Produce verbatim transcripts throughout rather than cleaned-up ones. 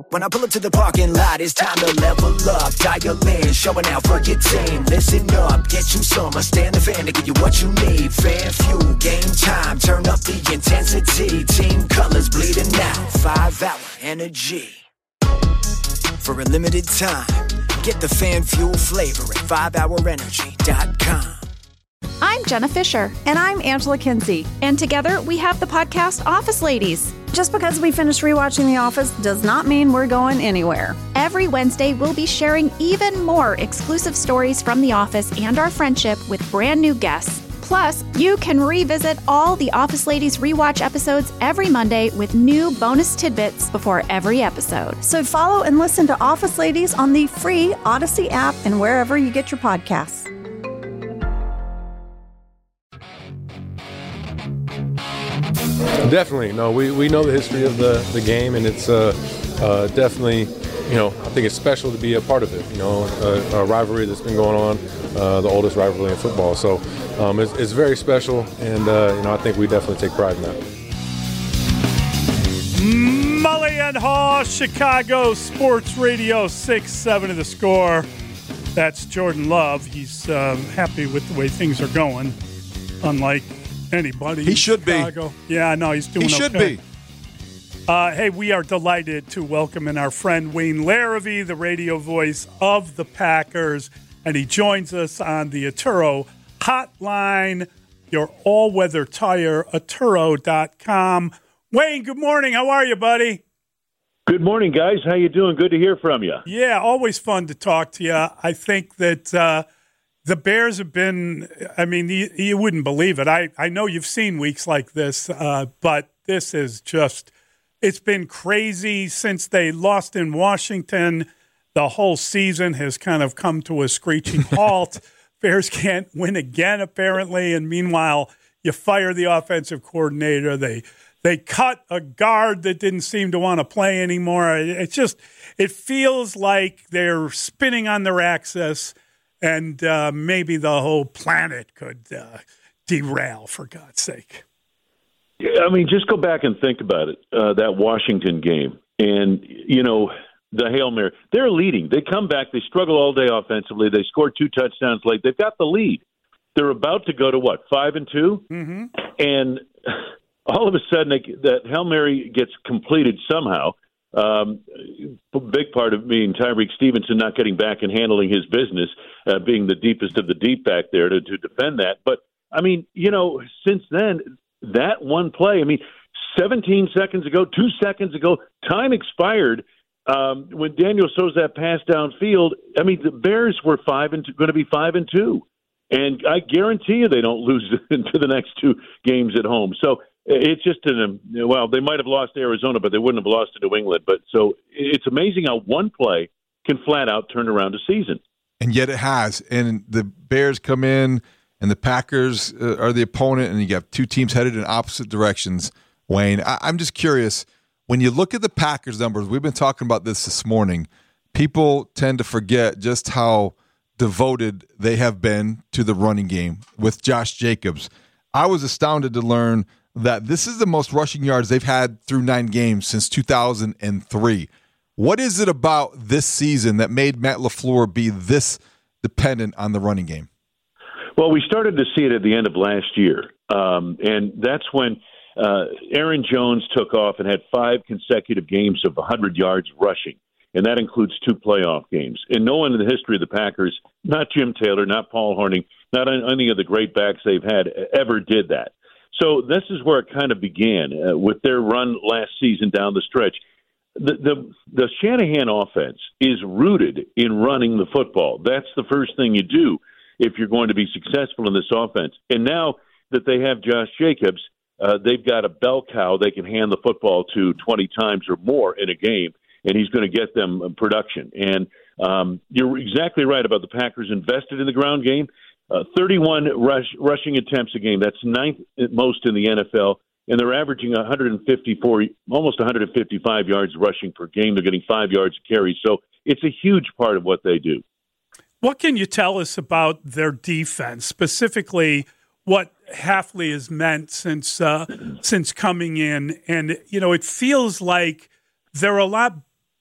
When I pull up to the parking lot, it's time to level up. Dial in, showing out for your team. Listen up, get you some. I stand the fan to give you what you need. Fan fuel, game time, turn up the intensity. Team colors bleeding out, five hour energy. For a limited time, get the fan fuel flavor at five hour energy dot com. I'm Jenna Fisher. And I'm Angela Kinsey. And together we have the podcast Office Ladies. Just because we finished rewatching The Office does not mean we're going anywhere. Every Wednesday, we'll be sharing even more exclusive stories from The Office and our friendship with brand new guests. Plus, you can revisit all the Office Ladies rewatch episodes every Monday with new bonus tidbits before every episode. So follow and listen to Office Ladies on the free Odyssey app and wherever you get your podcasts. Definitely. No, we, we know the history of the, the game, and it's uh, uh, definitely, you know, I think it's special to be a part of it. You know, a, a rivalry that's been going on, uh, the oldest rivalry in football. So um, it's, it's very special, and, uh, you know, I think we definitely take pride in that. Mully and Haw, Chicago Sports Radio, six seven of the score. That's Jordan Love. He's um, happy with the way things are going, unlike anybody. He should Chicago. be. Yeah, no, he's doing He should okay. be. Uh, hey, we are delighted to welcome in our friend Wayne Larrivee, the radio voice of the Packers, and he joins us on the Atturo Hotline, your all-weather tire, atturo dot com. Wayne, good morning. How are you, buddy? Good morning, guys. How you doing? Good to hear from you. Yeah, always fun to talk to you. I think that uh, the Bears have been, I mean, you, you wouldn't believe it. I, I know you've seen weeks like this, uh, but this is just, it's been crazy since they lost in Washington. The whole season has kind of come to a screeching halt. Bears can't win again, apparently. And meanwhile, you fire the offensive coordinator. They They cut a guard that didn't seem to want to play anymore. It's just, it feels like they're spinning on their axis, and uh, maybe the whole planet could uh, derail, for God's sake. I mean, just go back and think about it, uh, that Washington game. And, you know, the Hail Mary, they're leading. They come back. They struggle all day offensively. They scored two touchdowns late. They've got the lead. They're about to go to, what, five and two? Mm-hmm. And all of a sudden, they, that Hail Mary gets completed somehow. Um, a big part of me and Tyreek Stevenson not getting back and handling his business, uh, being the deepest of the deep back there to, to defend that. But, I mean, you know, since then, that one play, I mean, seventeen seconds ago, two seconds ago, time expired um, when Daniel throws that pass downfield. I mean, the Bears were five and two, going to be five and two. And I guarantee you they don't lose into the next two games at home. So it's just an, well, they might have lost to Arizona, but they wouldn't have lost to New England. But so it's amazing how one play can flat out turn around a season. And yet it has. And the Bears come in, and the Packers uh, are the opponent, and you have two teams headed in opposite directions. Wayne, I- I'm just curious, when you look at the Packers numbers, we've been talking about this this morning, people tend to forget just how devoted they have been to the running game with Josh Jacobs. I was astounded to learn that this is the most rushing yards they've had through nine games since two thousand three. What is it about this season that made Matt LaFleur be this dependent on the running game? Well, we started to see it at the end of last year, um, and that's when uh, Aaron Jones took off and had five consecutive games of one hundred yards rushing, and that includes two playoff games. And no one in the history of the Packers, not Jim Taylor, not Paul Hornung, not any of the great backs they've had, ever did that. So this is where it kind of began uh, with their run last season down the stretch. The, the the Shanahan offense is rooted in running the football. That's the first thing you do if you're going to be successful in this offense. And now that they have Josh Jacobs, uh, they've got a bell cow they can hand the football to twenty times or more in a game, and he's going to get them production. And um, you're exactly right about the Packers invested in the ground game. Uh, thirty-one rush, rushing attempts a game. That's ninth most in the N F L. And they're averaging one hundred fifty-four, almost one hundred fifty-five yards rushing per game. They're getting five yards a carry. So it's a huge part of what they do. What can you tell us about their defense, specifically what Hafley has meant since uh, since coming in? And, you know, it feels like they're a lot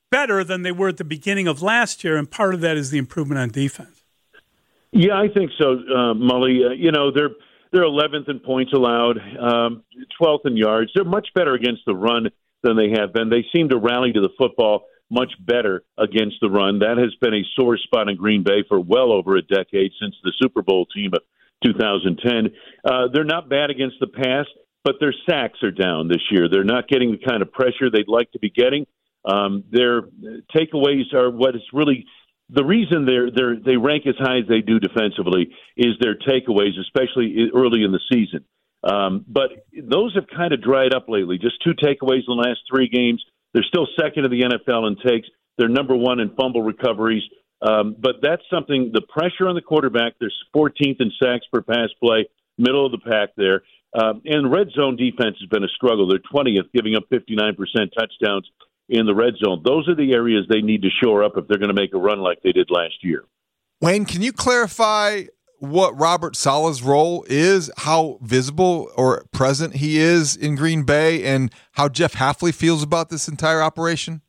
better than they were at the beginning of last year, and part of that is the improvement on defense. Yeah, I think so, uh, Mully. Uh, you know, they're they're eleventh in points allowed, um, twelfth in yards. They're much better against the run than they have been. They seem to rally to the football much better against the run. That has been a sore spot in Green Bay for well over a decade, since the Super Bowl team of two thousand ten. Uh, they're not bad against the pass, but their sacks are down this year. They're not getting the kind of pressure they'd like to be getting. Um, their takeaways are what is really the reason they're, they're, they rank as high as they do defensively is their takeaways, especially early in the season. Um, but those have kind of dried up lately. Just two takeaways in the last three games. They're still second in the N F L in takes. They're number one in fumble recoveries. Um, but that's something, the pressure on the quarterback, they're fourteenth in sacks per pass play, middle of the pack there. Um, and red zone defense has been a struggle. They're twentieth, giving up fifty-nine percent touchdowns in the red zone. Those are the areas they need to shore up if they're going to make a run like they did last year. Wayne, can you clarify what Robert Saleh's role is, how visible or present he is in Green Bay, and how Jeff Hafley feels about this entire operation?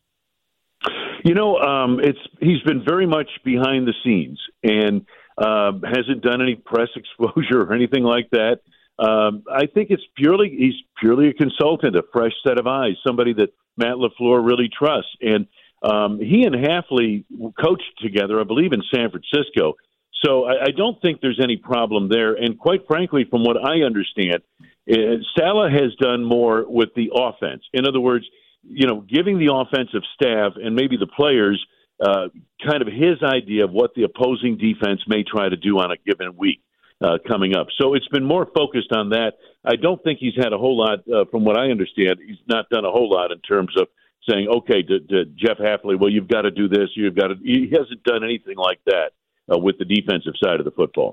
You know, um, it's he's been very much behind the scenes and uh, hasn't done any press exposure or anything like that. Um, I think it's purely he's purely a consultant, a fresh set of eyes, somebody that Matt LaFleur really trusts. And um, he and Hafley coached together, I believe, in San Francisco. So I, I don't think there's any problem there. And quite frankly, from what I understand, uh, Saleh has done more with the offense. In other words, you know, giving the offensive staff and maybe the players uh, kind of his idea of what the opposing defense may try to do on a given week uh, coming up. So it's been more focused on that. I don't think he's had a whole lot, uh, from what I understand, he's not done a whole lot in terms of saying, okay, to, to Jeff Hafley, well, you've got to do this, you've got to. He hasn't done anything like that uh, with the defensive side of the football.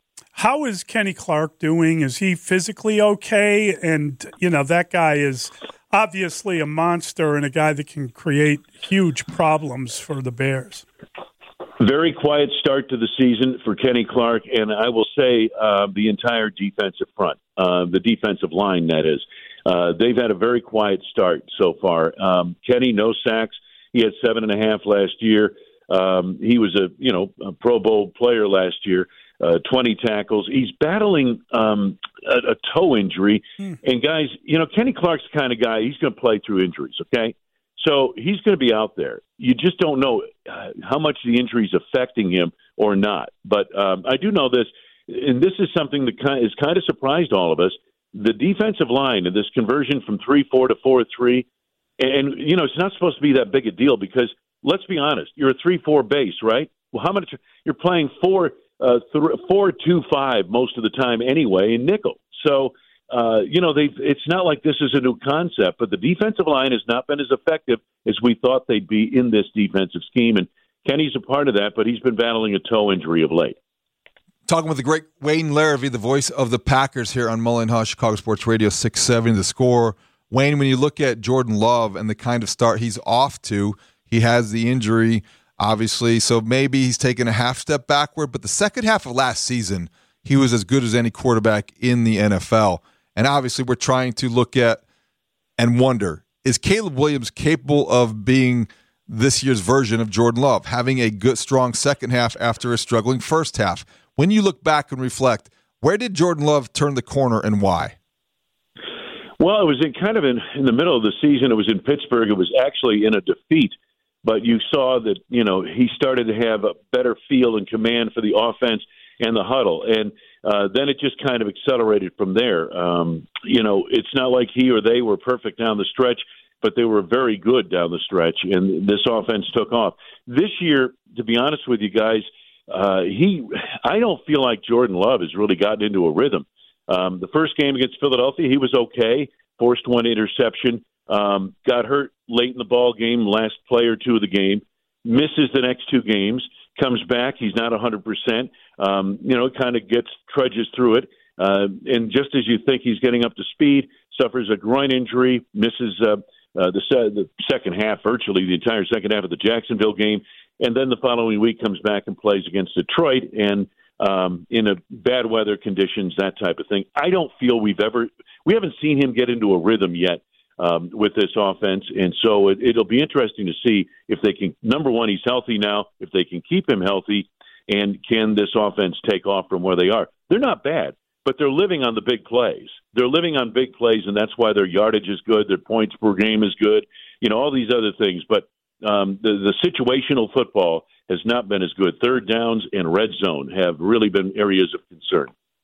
How is Kenny Clark doing? Is he physically okay? And, you know, that guy is obviously a monster and a guy that can create huge problems for the Bears. Very quiet start to the season for Kenny Clark, and I will say uh, the entire defensive front, uh, the defensive line, that is. Uh, they've had a very quiet start so far. Um, Kenny, no sacks. He had seven and a half last year. Um, he was a, you know, a Pro Bowl player last year, uh, twenty tackles. He's battling um, a, a toe injury. Hmm. And, guys, you know, Kenny Clark's the kind of guy, he's going to play through injuries, okay? So he's going to be out there. You just don't know uh, how much the injury is affecting him or not. But um, I do know this, and this is something that kind of, has kind of surprised all of us. The defensive line and this conversion from three four to four three, and, you know, it's not supposed to be that big a deal because, let's be honest, you're a three four base, right? Well, how much you're playing four uh, th- four two five most of the time anyway in nickel. So, uh, you know, they it's not like this is a new concept, but the defensive line has not been as effective as we thought they'd be in this defensive scheme. And Kenny's a part of that, but he's been battling a toe injury of late. Talking with the great Wayne Larrivee, the voice of the Packers here on Mully and Haugh, Chicago Sports Radio, six seventy The Score. Wayne, when you look at Jordan Love and the kind of start he's off to, he has the injury, obviously, so maybe he's taken a half step backward. But the second half of last season, he was as good as any quarterback in the N F L. And obviously we're trying to look at and wonder, is Caleb Williams capable of being this year's version of Jordan Love, having a good, strong second half after a struggling first half? When you look back and reflect, where did Jordan Love turn the corner and why? Well, it was in kind of in, in the middle of the season. It was in Pittsburgh. It was actually in a defeat. But you saw that, you know, he started to have a better feel and command for the offense and the huddle. And uh, then it just kind of accelerated from there. Um, you know, it's not like he or they were perfect down the stretch, but they were very good down the stretch, and this offense took off. This year, to be honest with you guys, uh, he I don't feel like Jordan Love has really gotten into a rhythm. Um, the first game against Philadelphia, he was okay, forced one interception, um, got hurt late in the ball game, last play or two of the game, misses the next two games, comes back, he's not one hundred percent, um, you know, kind of gets, trudges through it, uh, and just as you think he's getting up to speed, suffers a groin injury, misses uh, uh, the, se- the second half, virtually the entire second half of the Jacksonville game, and then the following week comes back and plays against Detroit, and um, in a bad weather conditions, that type of thing. I don't feel we've ever – we haven't seen him get into a rhythm yet. um, with this offense. And so it, it'll be interesting to see if they can, number one, he's healthy now, if they can keep him healthy, and can this offense take off from where they are. They're not bad, but they're living on the big plays. They're living on big plays, and that's why their yardage is good, their points per game is good, you know, all these other things. But um, the, the situational football has not been as good. Third downs and red zone have really been areas of concern.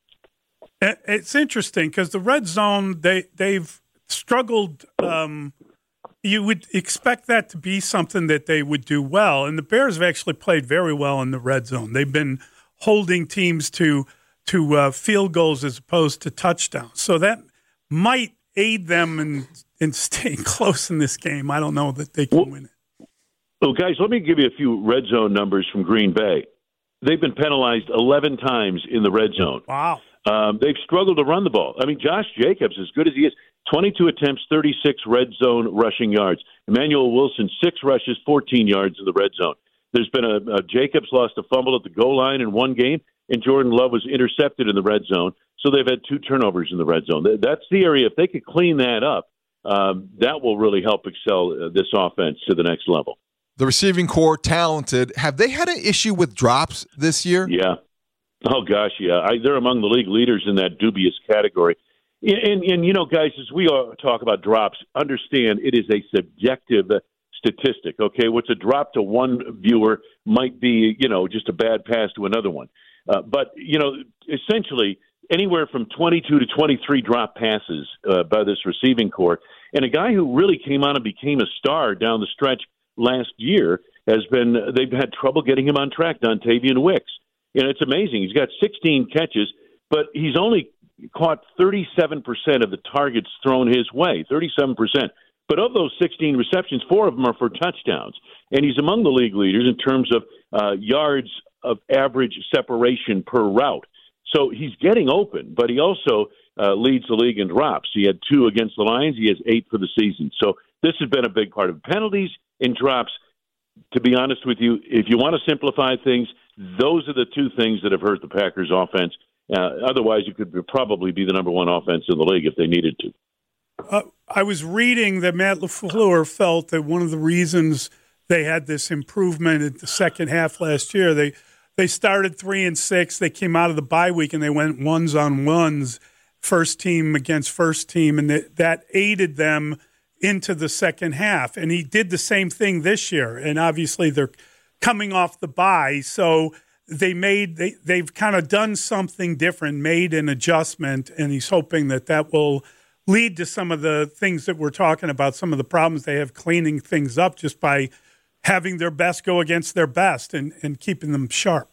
It's interesting because the red zone, they, they've struggled. Um, you would expect that to be something that they would do well. And the Bears have actually played very well in the red zone. They've been holding teams to to uh, field goals as opposed to touchdowns. So that might aid them in, in staying close in this game. I don't know that they can well, win it. Well, guys, let me give you a few red zone numbers from Green Bay. They've been penalized eleven times in the red zone. Wow. Um, they've struggled to run the ball. I mean, Josh Jacobs, as good as he is, twenty-two attempts, thirty-six red zone rushing yards. Emmanuel Wilson, six rushes, fourteen yards in the red zone. There's been a, a Jacobs lost a fumble at the goal line in one game, and Jordan Love was intercepted in the red zone. So they've had two turnovers in the red zone. That's the area. If they could clean that up, um, that will really help excel uh, this offense to the next level. The receiving core, talented. Have they had an issue with drops this year? Yeah. Oh, gosh, yeah. I, they're among the league leaders in that dubious category. And, and, and, you know, guys, as we all talk about drops, understand it is a subjective statistic, okay? What's a drop to one viewer might be, you know, just a bad pass to another one. Uh, but, you know, essentially anywhere from twenty-two to twenty-three drop passes uh, by this receiving core. And a guy who really came on and became a star down the stretch last year has been, they've had trouble getting him on track, Dontavian Wicks. And it's amazing. He's got sixteen catches, but he's only caught thirty-seven percent of the targets thrown his way, thirty-seven percent. But of those sixteen receptions, four of them are for touchdowns. And he's among the league leaders in terms of uh, yards of average separation per route. So he's getting open, but he also uh, leads the league in drops. He had two against the Lions. He has eight for the season. So this has been a big part of penalties and drops. To be honest with you, if you want to simplify things, those are the two things that have hurt the Packers' offense. Uh, otherwise, you could probably be the number one offense in the league if they needed to. Uh, I was reading that Matt LaFleur felt that one of the reasons they had this improvement in the second half last year, they they started three and six. They came out of the bye week and they went ones on ones, first team against first team, and that, that aided them into the second half. And he did the same thing this year. And obviously they're coming off the bye, so they made they they've kind of done something different, made an adjustment, and he's hoping that that will lead to some of the things that we're talking about, some of the problems they have cleaning things up just by having their best go against their best and, and keeping them sharp.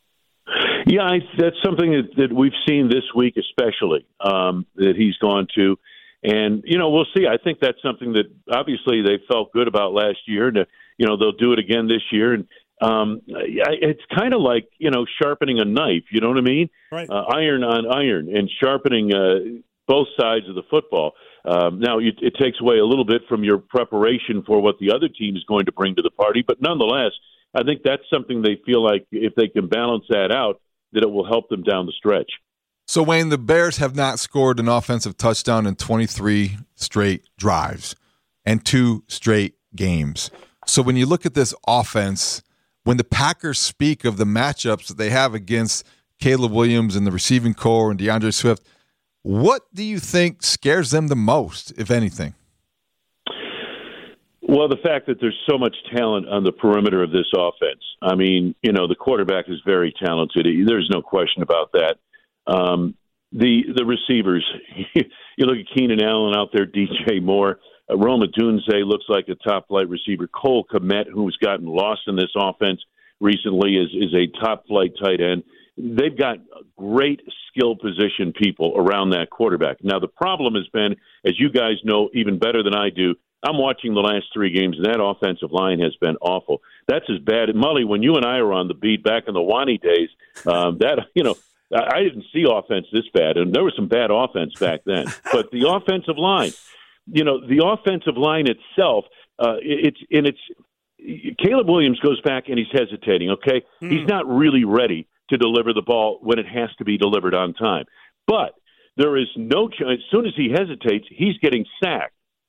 Yeah, I, that's something that, that we've seen this week especially, um, that he's gone to. And, you know, we'll see. I think that's something that obviously they felt good about last year. And, you know, they'll do it again this year. And um, it's kind of like, you know, sharpening a knife. You know what I mean? Right. Uh, iron on iron and sharpening uh, both sides of the football. Um, now, it, it takes away a little bit from your preparation for what the other team is going to bring to the party. But nonetheless, I think that's something they feel like if they can balance that out, that it will help them down the stretch. So, Wayne, the Bears have not scored an offensive touchdown in twenty-three straight drives and two straight games. So when you look at this offense, when the Packers speak of the matchups that they have against Caleb Williams and the receiving core and DeAndre Swift, what do you think scares them the most, if anything? Well, the fact that there's so much talent on the perimeter of this offense. I mean, you know, the quarterback is very talented. There's no question about that. Um, the the receivers, you look at Keenan Allen out there, D J Moore, uh, Roma Dunze looks like a top-flight receiver. Cole Kmet, who's gotten lost in this offense recently, is, is a top-flight tight end. They've got great skill position people around that quarterback. Now, the problem has been, as you guys know even better than I do, I'm watching the last three games, and that offensive line has been awful. That's as bad. Mully, when you and I were on the beat back in the Wani days, um, that, you know, I didn't see offense this bad, and there was some bad offense back then. But the offensive line, you know, the offensive line itself, uh, it's and it's Caleb Williams goes back and he's hesitating. Okay, mm. He's not really ready to deliver the ball when it has to be delivered on time. But there is no chance. As soon as he hesitates, he's getting sacked.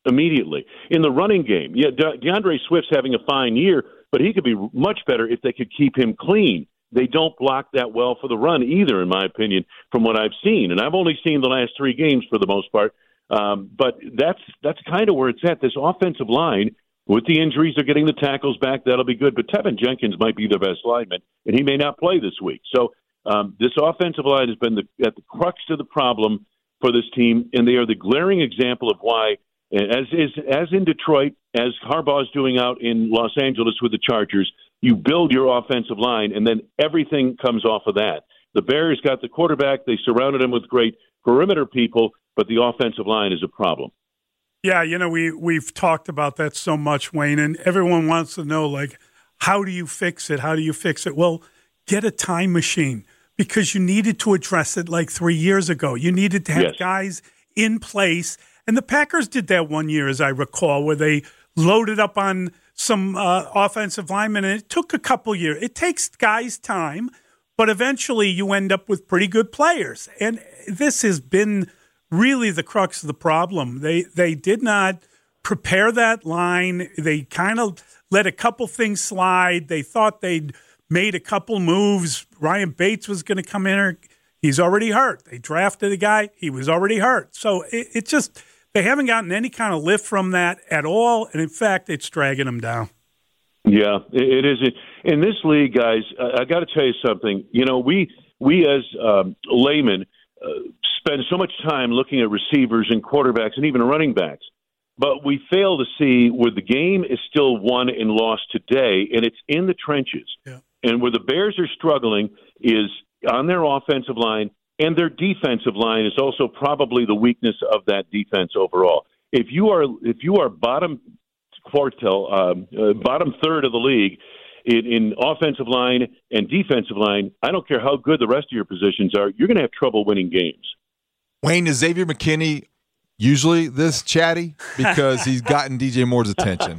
immediately. In the running game, yeah, De- DeAndre Swift's having a fine year, but he could be much better if they could keep him clean. They don't block that well for the run either, in my opinion, from what I've seen. And I've only seen the last three games for the most part. Um, but that's that's kind of where it's at. This offensive line, with the injuries, they're getting the tackles back. That'll be good. But Tevin Jenkins might be their best lineman, and he may not play this week. So um, this offensive line has been the, at the crux of the problem for this team, and they are the glaring example of why, as is as in Detroit, as Harbaugh's doing out in Los Angeles with the Chargers, you build your offensive line, and then everything comes off of that. The Bears got the quarterback. They surrounded him with great perimeter people, but the offensive line is a problem. Yeah, you know, we, we've talked about that so much, Wayne, and everyone wants to know, like, how do you fix it? How do you fix it? Well, get a time machine, because you needed to address it like three years ago. You needed to have yes. guys in place, and the Packers did that one year, as I recall, where they loaded up on some uh, offensive linemen, and it took a couple years. It takes guys time, but eventually you end up with pretty good players, and this has been really the crux of the problem. They they did not prepare that line. They kind of let a couple things slide. They thought they'd made a couple moves. Ryan Bates was going to come in. He's already hurt. They drafted a guy. He was already hurt. So it, it just, they haven't gotten any kind of lift from that at all. And in fact, it's dragging them down. Yeah, it is. In this league, guys, I got to tell you something. You know, we, we as um, laymen, Uh, spend so much time looking at receivers and quarterbacks and even running backs, but we fail to see where the game is still won and lost today, and it's in the trenches. Yeah. And where the Bears are struggling is on their offensive line, and their defensive line is also probably the weakness of that defense overall. If you are if you are bottom quartile, um, uh, bottom third of the league, In, in offensive line and defensive line, I don't care how good the rest of your positions are, you're going to have trouble winning games. Wayne, is Xavier McKinney usually this chatty? Because he's gotten D J Moore's attention.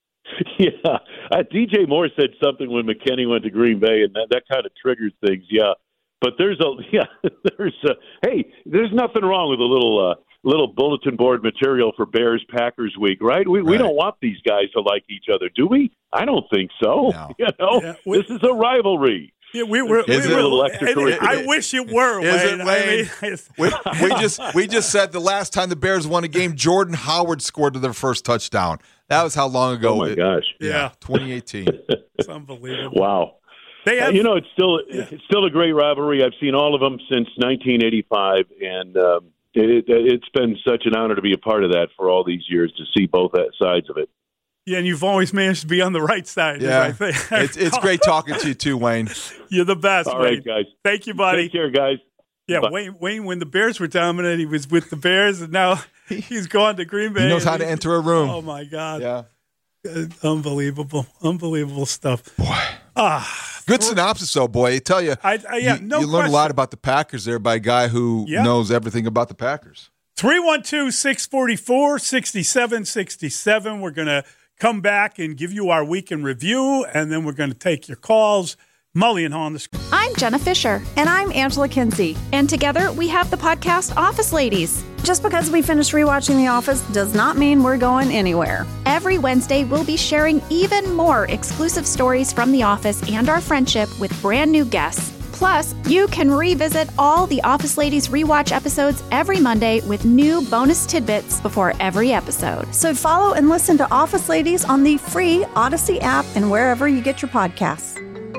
Yeah. Uh, D J Moore said something when McKinney went to Green Bay, and that, that kind of triggers things, yeah. But there's a, yeah, there's a, hey, there's nothing wrong with a little, uh, little bulletin board material for Bears Packers week, right? We right. we don't want these guys to like each other, do we? I don't think so. No. You know, yeah, we, this is a rivalry. Yeah, we were. Is we it were a little I wish it were. Is Wayne. it, Wayne? I mean, we, we just we just said the last time the Bears won a game, Jordan Howard scored their first touchdown. That was how long ago? Oh my it, gosh! Yeah, yeah. twenty eighteen. It's unbelievable. Wow. They have, uh, you know, it's still yeah. it's still a great rivalry. I've seen all of them since nineteen eighty-five, and um, it, it's been such an honor to be a part of that for all these years to see both sides of it. Yeah, and you've always managed to be on the right side. Yeah, I think. it's it's great talking to you too, Wayne. You're the best. All Wayne. right, guys. Thank you, buddy. Take care, guys. Yeah, Bye. Wayne. Wayne, when the Bears were dominant, he was with the Bears, and now he's gone to Green Bay. He knows how to enter a room. Oh my God! Yeah, uh, unbelievable, unbelievable stuff. Boy, ah, good synopsis, though, boy. I tell you, I, I, yeah, you, no you learn question. a lot about the Packers there by a guy who yeah. knows everything about the Packers. three one two, six four four, six seven six seven. We're going to come back and give you our week in review, and then we're going to take your calls. Mully and Haw on the screen. I'm Jenna Fisher. And I'm Angela Kinsey. And together we have the podcast Office Ladies. Just because we finished rewatching The Office does not mean we're going anywhere. Every Wednesday, we'll be sharing even more exclusive stories from The Office and our friendship with brand new guests. Plus, you can revisit all the Office Ladies rewatch episodes every Monday with new bonus tidbits before every episode. So follow and listen to Office Ladies on the free Odyssey app and wherever you get your podcasts.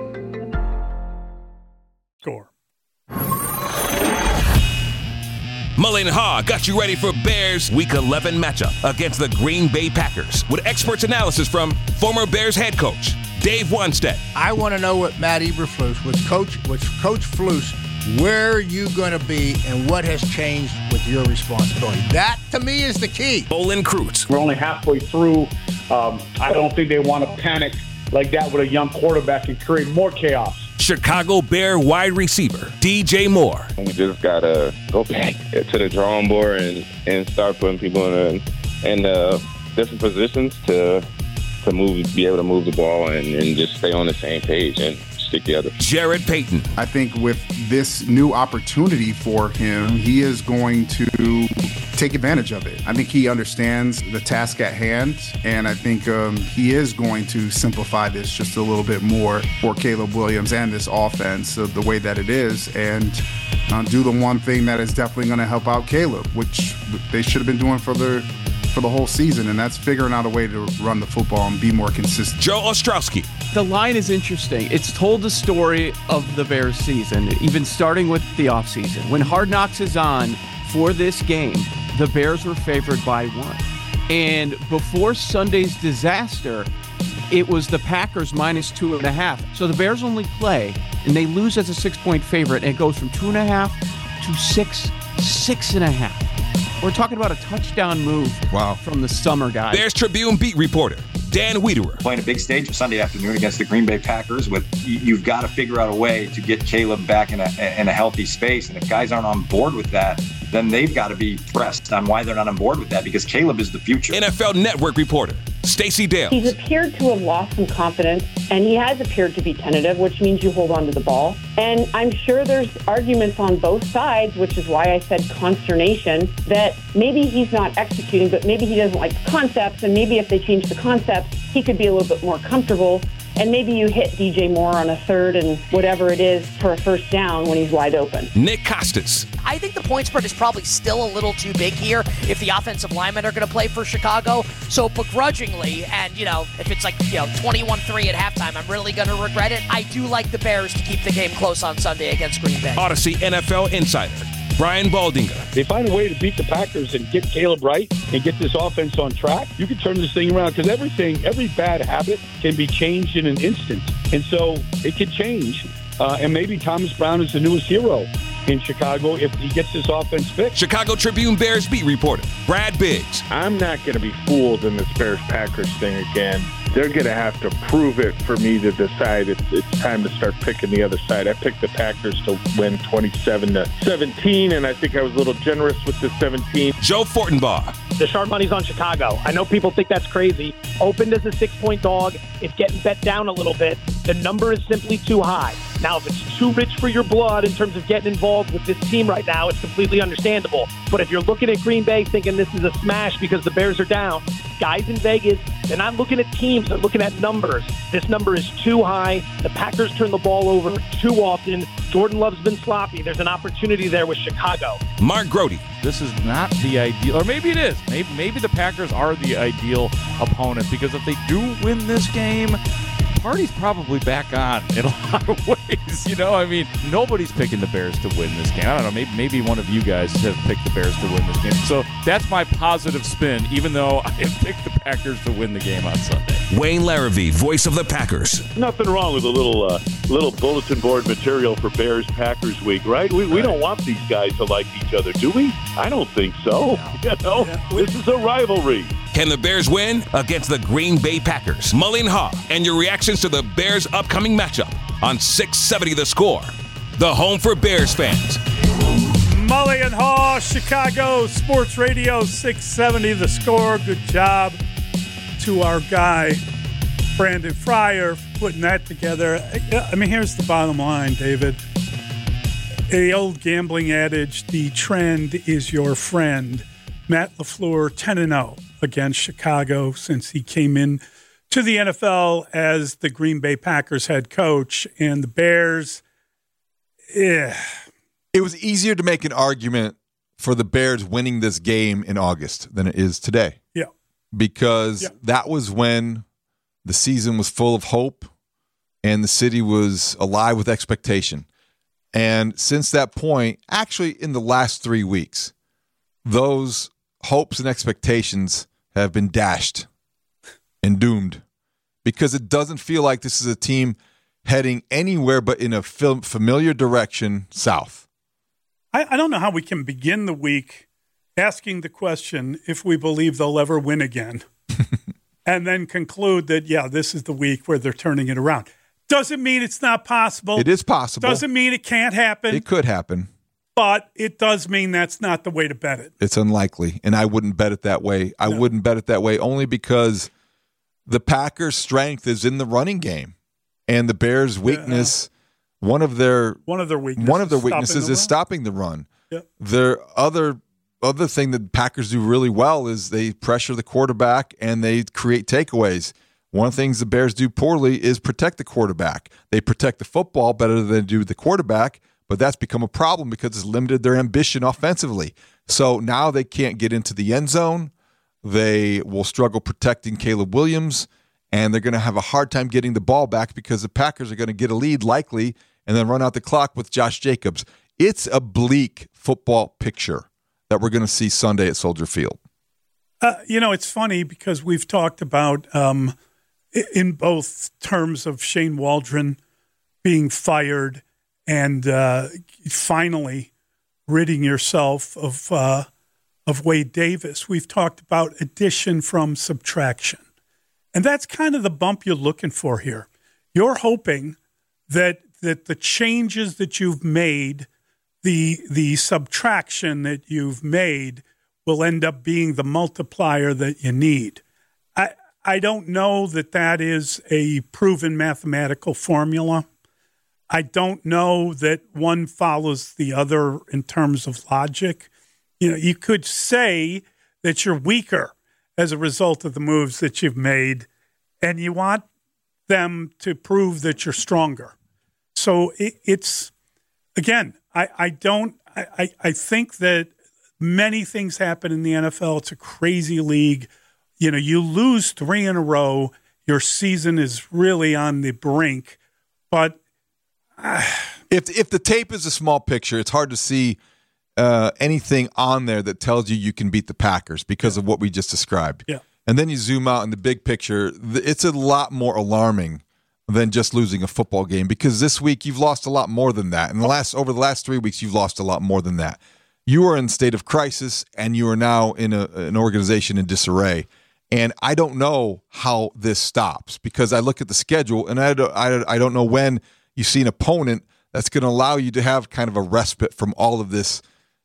Score. Mully and Haw got you ready for Bears Week eleven matchup against the Green Bay Packers with expert analysis from former Bears head coach Dave Wannstedt. I want to know what Matt Eberflus, with Coach, with Coach Flus, where are you going to be and what has changed with your responsibility? That, to me, is the key. Olin Kreutz. We're only halfway through. Um, I don't think they want to panic like that with a young quarterback and create more chaos. Chicago Bear wide receiver D J Moore. We just got to go back to the drawing board and, and start putting people in, a, in uh, different positions to to move, be able to move the ball and, and just stay on the same page and stick together. Jared Payton. I think with this new opportunity for him, he is going to take advantage of it. I think he understands the task at hand, and I think um, he is going to simplify this just a little bit more for Caleb Williams and this offense of the way that it is, and uh, do the one thing that is definitely going to help out Caleb, which they should have been doing for the for the whole season, and that's figuring out a way to run the football and be more consistent. Joe Ostrowski. The line is interesting. It's told the story of the Bears season, even starting with the offseason. When Hard Knocks is on for this game, the Bears were favored by one. And before Sunday's disaster, it was the Packers minus two and a half. So the Bears only play, and they lose as a six-point favorite, and it goes from two and a half to six, six and a half. We're talking about a touchdown move wow. from the summer guy. Bears Tribune beat reporter Dan Wiederer. Playing a big stage Sunday afternoon against the Green Bay Packers, with you've got to figure out a way to get Caleb back in a in a healthy space. And if guys aren't on board with that, then they've got to be pressed on why they're not on board with that, because Caleb is the future. N F L Network reporter Stacey Dales. He's appeared to have lost some confidence, and he has appeared to be tentative, which means you hold on to the ball. And I'm sure there's arguments on both sides, which is why I said consternation, that maybe he's not executing, but maybe he doesn't like the concepts, and maybe if they change the concepts, he could be a little bit more comfortable. And maybe you hit D J Moore on a third and whatever it is for a first down when he's wide open. Nick Costas. I think the point spread is probably still a little too big here if the offensive linemen are going to play for Chicago. So begrudgingly, and, you know, if it's like, you know, twenty-one three at halftime, I'm really going to regret it. I do like the Bears to keep the game close on Sunday against Green Bay. Odyssey N F L insider Brian Baldinger. They find a way to beat the Packers and get Caleb right and get this offense on track. You can turn this thing around, because everything, every bad habit can be changed in an instant. And so it can change. Uh, and maybe Thomas Brown is the newest hero in Chicago if he gets this offense fixed. Chicago Tribune Bears beat reporter Brad Biggs. I'm not going to be fooled in this Bears-Packers thing again. They're going to have to prove it for me to decide it's, it's time to start picking the other side. I picked the Packers to win twenty-seven to seventeen, and I think I was a little generous with the seventeen. Joe Fortenbaugh. The sharp money's on Chicago. I know people think that's crazy. Opened as a six-point dog. It's getting bet down a little bit. The number is simply too high. Now, if it's too rich for your blood in terms of getting involved with this team right now, it's completely understandable. But if you're looking at Green Bay thinking this is a smash because the Bears are down, guys in Vegas, they're not looking at teams, they're looking at numbers. This number is too high. The Packers turn the ball over too often. Jordan Love's been sloppy. There's an opportunity there with Chicago. Mark Grody. This is not the ideal, or maybe it is. Maybe, maybe the Packers are the ideal opponent, because if they do win this game, party's probably back on in a lot of ways. You know, I mean, nobody's picking the Bears to win this game. I don't know, maybe maybe one of you guys have picked the Bears to win this game. So that's my positive spin, even though I have picked the Packers to win the game on Sunday. Wayne Larrivee, voice of the Packers. Nothing wrong with a little uh, little bulletin board material for Bears-Packers week, right? We, we don't want these guys to like each other, do we? I don't think so. No. You know, yeah. This is a rivalry. Can the Bears win against the Green Bay Packers? Mully and Haw, and your reactions to the Bears' upcoming matchup on six seventy The Score, the home for Bears fans. Mully and Haw, Chicago Sports Radio, six seventy The Score. Good job to our guy, Brandon Fryer, for putting that together. I mean, here's the bottom line, David. The old gambling adage, the trend is your friend. Matt LaFleur, ten and oh against Chicago since he came in to the N F L as the Green Bay Packers head coach. And the Bears, eh. It was easier to make an argument for the Bears winning this game in August than it is today. Yeah. Because yeah. that was when the season was full of hope and the city was alive with expectation. And since that point, actually in the last three weeks, those hopes and expectations have been dashed and doomed, because it doesn't feel like this is a team heading anywhere but in a familiar direction south. I, I don't know how we can begin the week asking the question if we believe they'll ever win again and then conclude that, yeah, this is the week where they're turning it around. Doesn't mean it's not possible. It is possible. Doesn't mean it can't happen. It could happen. But it does mean that's not the way to bet it. It's unlikely, and I wouldn't bet it that way. I no. wouldn't bet it that way only because the Packers' strength is in the running game, and the Bears' weakness, yeah. one of their one of their weaknesses, one of their weaknesses weaknesses the is run. stopping the run. Yeah. Their other other thing that Packers do really well is they pressure the quarterback and they create takeaways. One of the things the Bears do poorly is protect the quarterback. They protect the football better than they do the quarterback, but that's become a problem because it's limited their ambition offensively. So now they can't get into the end zone. They will struggle protecting Caleb Williams, and they're going to have a hard time getting the ball back because the Packers are going to get a lead likely and then run out the clock with Josh Jacobs. It's a bleak football picture that we're going to see Sunday at Soldier Field. Uh, you know, it's funny because we've talked about um, in both terms of Shane Waldron being fired and uh, finally ridding yourself of uh, of Wade Davis. We've talked about addition from subtraction. And that's kind of the bump you're looking for here. You're hoping that that the changes that you've made, the the subtraction that you've made, will end up being the multiplier that you need. I I don't know that that is a proven mathematical formula. I don't know that one follows the other in terms of logic. You know, you could say that you're weaker as a result of the moves that you've made, and you want them to prove that you're stronger. So it, it's, again, I, I don't, I, I think that many things happen in the N F L. It's a crazy league. You know, you lose three in a row, your season is really on the brink. But uh, if if the tape is a small picture, it's hard to see uh, anything on there that tells you you can beat the Packers because of what we just described. Yeah. And then you zoom out in the big picture, it's a lot more alarming than just losing a football game, because this week you've lost a lot more than that. And the last over the last three weeks, you've lost a lot more than that. You are in a state of crisis, and you are now in a, an organization in disarray. And I don't know how this stops, because I look at the schedule, and I don't, I, I don't know when you see an opponent that's going to allow you to have kind of a respite from all of this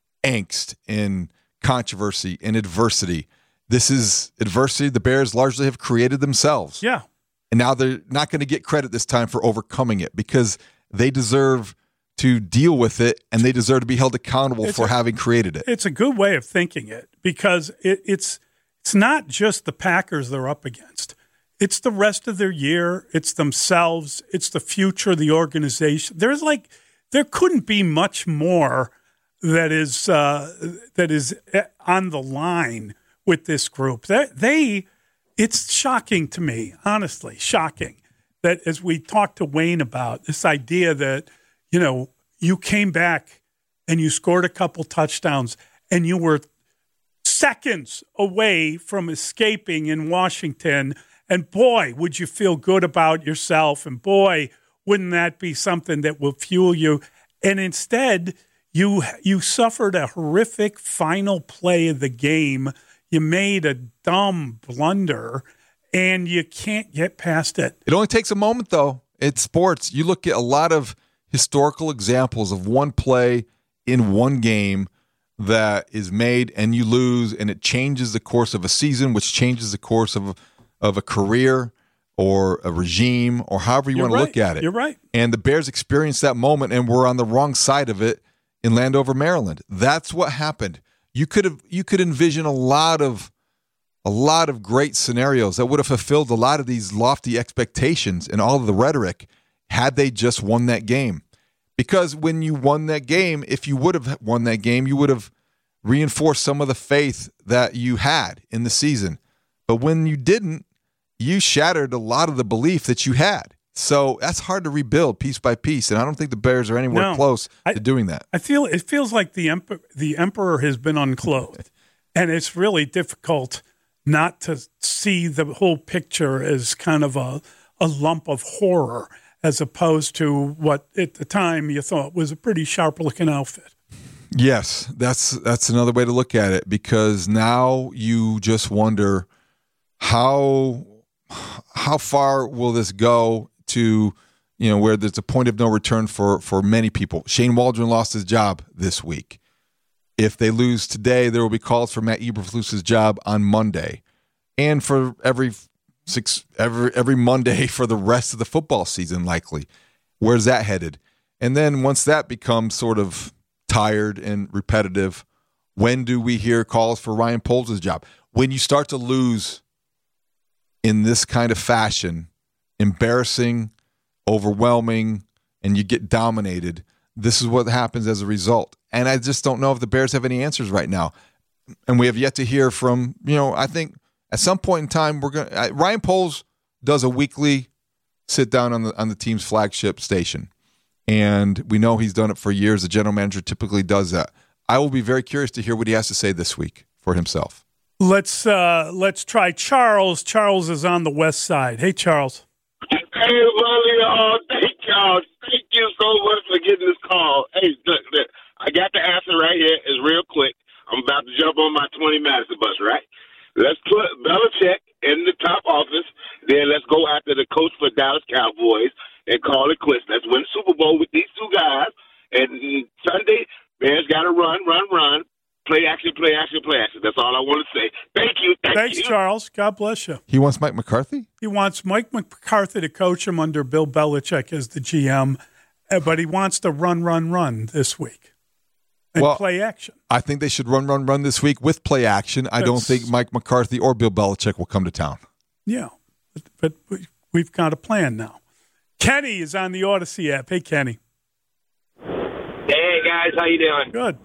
angst and controversy and adversity. This is adversity the Bears largely have created themselves. Yeah. And now they're not going to get credit this time for overcoming it, because they deserve to deal with it, and they deserve to be held accountable It's for a- having created it. it's a good way of thinking it, because it, it's it's not just the Packers they're up against. It's the rest of their year. It's themselves. It's the future of the organization. There's like there couldn't be much more that is uh, that is on the line with this group. They, they it's shocking to me, honestly, shocking that as we talked to Wayne about this idea that, you know, you came back and you scored a couple touchdowns and you were seconds away from escaping in Washington. And boy, would you feel good about yourself. And boy, wouldn't that be something that will fuel you. And instead, you you suffered a horrific final play of the game. You made a dumb blunder, and you can't get past it. It only takes a moment, though. It's sports. You look at a lot of historical examples of one play in one game that is made and you lose, and it changes the course of a season, which changes the course of, of a career or a regime or however you You're want to right. look at it. You're right. And the Bears experienced that moment and were on the wrong side of it in Landover, Maryland. That's what happened. You could have you could envision a lot of a lot of great scenarios that would have fulfilled a lot of these lofty expectations and all of the rhetoric had they just won that game. Because when you won that game, if you would have won that game, you would have reinforced some of the faith that you had in the season. But when you didn't, you shattered a lot of the belief that you had. So that's hard to rebuild piece by piece, and I don't think the Bears are anywhere No. close I- to doing that. I feel it feels like the emperor, the emperor has been unclothed, and it's really difficult not to see the whole picture as kind of a a lump of horror, as opposed to what at the time you thought was a pretty sharp looking outfit. Yes, that's that's another way to look at it, because now you just wonder how how far will this go to, you know, where there's a point of no return for for many people. Shane Waldron lost his job this week. If they lose today, there will be calls for Matt Eberflus's job on Monday, and for every six every every Monday for the rest of the football season, likely. Where's that headed? And then once that becomes sort of tired and repetitive, When do we hear calls for Ryan Poles' job? When you start to lose in this kind of fashion, embarrassing, overwhelming, and you get dominated, this is what happens as a result. And I just don't know if the Bears have any answers right now. And we have yet to hear from, you know, I think at some point in time, we're going to, Ryan Poles does a weekly sit down on the on the team's flagship station. And we know he's done it for years. The general manager typically does that. I will be very curious to hear what he has to say this week for himself. Let's uh, let's try Charles. Charles is on the west side. Hey, Charles. Hey, Willie, uh, thank y'all. Thank you so much for getting this call. Hey, look, look, I got the answer right here. It's real quick. I'm about to jump on my twenty Madison bus, right? Let's put Belichick in the top office. Then let's go after the coach for Dallas Cowboys and call it quits. Let's win the Super Bowl with these two guys. And Sunday, Bears got to run, run, run. Play action, play action, play action. That's all I want to say. Thank you. Thank Thanks, you. Charles. God bless you. He wants Mike McCarthy? He wants Mike McCarthy to coach him under Bill Belichick as the G M, but he wants to run, run, run this week and well, play action. I think they should run, run, run this week with play action. I That's, don't think Mike McCarthy or Bill Belichick will come to town. Yeah, but, but we've got a plan now. Kenny is on the Odyssey app. Hey, Kenny. Hey, guys. How you doing? Good.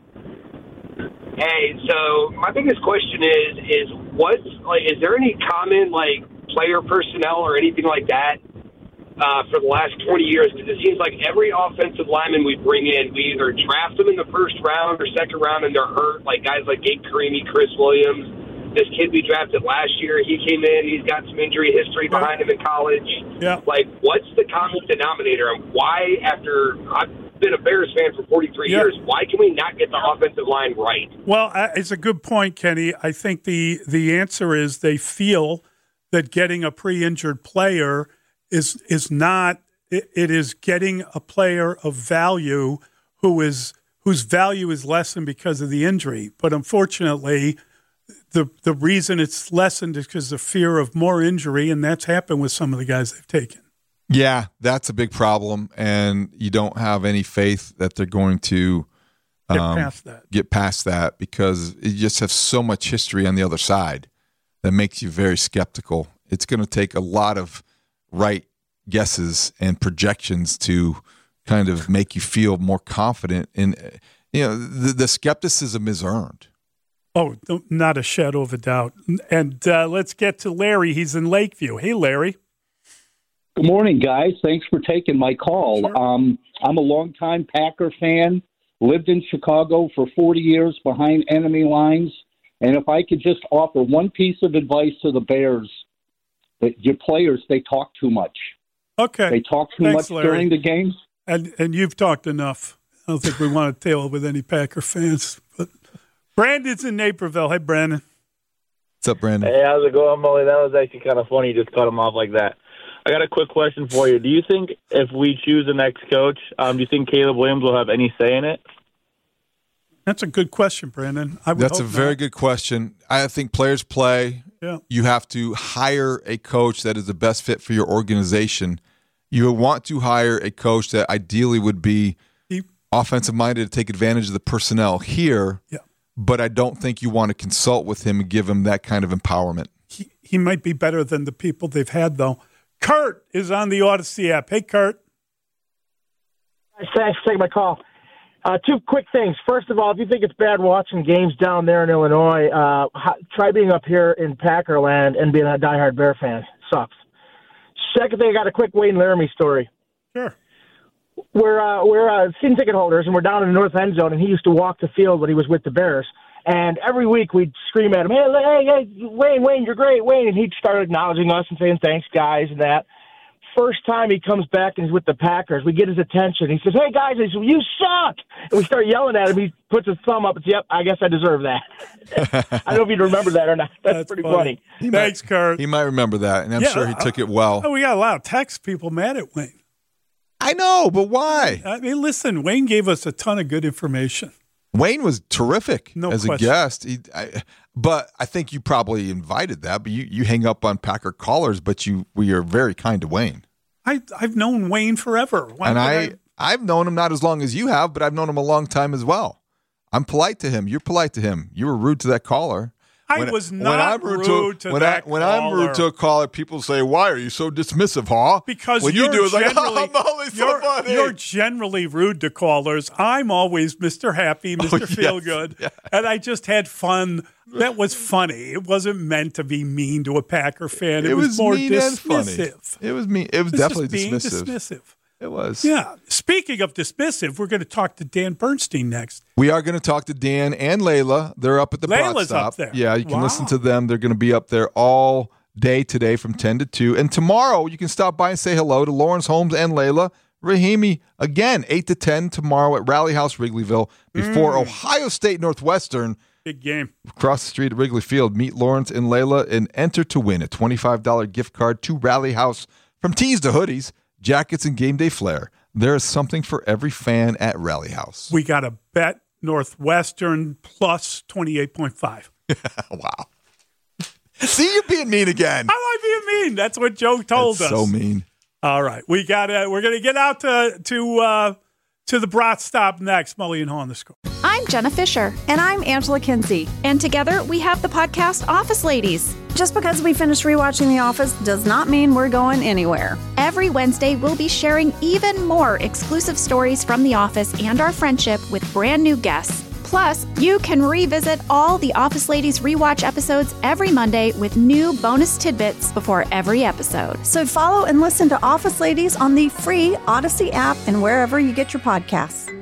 Hey, so my biggest question is, is what's, like, is there any common, like, player personnel or anything like that uh, for the last twenty years? Because it seems like every offensive lineman we bring in, we either draft them in the first round or second round and they're hurt, like guys like Gabe Carimi, Chris Williams. This kid we drafted last year, he came in, he's got some injury history behind him in college. Yeah. Like, what's the common denominator? And why, after I've been a Bears fan for forty-three yeah. years, why can we not get the offensive line right? Well, uh, it's a good point, Kenny. I think the, the answer is they feel that getting a pre-injured player is is not it, it is getting a player of value who is whose value is lessened because of the injury. But unfortunately, the the reason it's lessened is because of fear of more injury, and that's happened with some of the guys they've taken. Yeah, that's a big problem, and you don't have any faith that they're going to um, get past that. Get past that because you just have so much history on the other side that makes you very skeptical. It's going to take a lot of right guesses and projections to kind of make you feel more confident. In you know, the, the skepticism is earned. Oh, not a shadow of a doubt. And uh, let's get to Larry. He's in Lakeview. Hey, Larry. Good morning, guys. Thanks for taking my call. Sure. Um, I'm a longtime Packer fan, lived in Chicago for forty years behind enemy lines. And if I could just offer one piece of advice to the Bears, that your players, they talk too much. Okay. They talk too Thanks, much Larry. during the games. And and you've talked enough. I don't think we want to tail it with any Packer fans. But Brandon's in Naperville. Hey, Brandon. What's up, Brandon? Hey, how's it going, Molly? That was actually kind of funny. You just cut him off like that. I got a quick question for you. Do you think if we choose the next coach, um, do you think Caleb Williams will have any say in it? That's a good question, Brandon. I would That's a hope very not. good question. I think players play. Yeah. You have to hire a coach that is the best fit for your organization. You want to hire a coach that ideally would be he, offensive-minded to take advantage of the personnel here, yeah. but I don't think you want to consult with him and give him that kind of empowerment. He, he might be better than the people they've had, though. Kurt is on the Odyssey app. Hey, Kurt. Thanks for taking my call. Uh, two quick things. First of all, if you think it's bad watching games down there in Illinois, uh, try being up here in Packerland and being a diehard Bear fan. It sucks. Second thing, I got a quick Wayne Laramie story. Sure. We're uh, we're uh, season ticket holders, and we're down in the north end zone, and he used to walk the field when he was with the Bears. And every week we'd scream at him, hey, hey, hey, Wayne, Wayne, you're great, Wayne. And he'd start acknowledging us and saying, thanks, guys, and that. First time he comes back and he's with the Packers, we get his attention. He says, hey, guys, he says, you suck. And we start yelling at him. He puts his thumb up and says, yep, I guess I deserve that. I don't know if you'd remember that or not. That's, That's pretty funny. funny. Thanks, might, Kurt. He might remember that, and I'm yeah, sure he took it well. Oh, we got a lot of text people mad at Wayne. I know, but why? I mean, listen, Wayne gave us a ton of good information. Wayne was terrific no as question. a guest. He, I, but I think you probably invited that. But you, you hang up on Packer callers, but you we are very kind to Wayne. I, I've known Wayne forever. Why and I, I, I've known him not as long as you have, but I've known him a long time as well. I'm polite to him. You're polite to him. You were rude to that caller. I When- was when not I'm rude rude to when that I, When I'm rude to caller. a caller, people say, "Why are you so dismissive, huh?" Because when you're you do, it's like, generally, "Oh, I'm always so you're, funny." you're generally rude to callers. I'm always Mister Happy, Mister Oh, yes, Feelgood, yeah. and I just had fun. That was funny. It wasn't meant to be mean to a Packer fan. It, It was, was more mean and funny. dismissive. It was mean. It was It was definitely just being dismissive. dismissive. It was. Yeah. Speaking of dismissive, we're going to talk to Dan Bernstein next. We are going to talk to Dan and Layla. They're up at the Brat Layla's Stop. up there. Yeah, you can Wow. listen to them. They're going to be up there all day today from ten to two. And tomorrow you can stop by and say hello to Lawrence Holmes and Layla Rahimi again, eight to ten tomorrow at Rally House Wrigleyville before Mm. Ohio State Northwestern. Big game. Across the street at Wrigley Field. Meet Lawrence and Layla and enter to win a twenty-five dollars gift card to Rally House. From tees to hoodies, jackets, and game day flair, there is something for every fan at Rally House. We got a bet Northwestern plus twenty-eight point five. Wow. See, you're being mean again. I like being mean. That's what Joe told That's us. so mean. All right. We got to we're going to get out to to uh, to the Brat Stop next. Mully and Haw on the Score. I'm Jenna Fisher. And I'm Angela Kinsey. And together we have the podcast Office Ladies. Just because we finished rewatching The Office does not mean we're going anywhere. Every Wednesday, we'll be sharing even more exclusive stories from The Office and our friendship with brand new guests. Plus, you can revisit all the Office Ladies rewatch episodes every Monday with new bonus tidbits before every episode. So follow and listen to Office Ladies on the free Odyssey app and wherever you get your podcasts.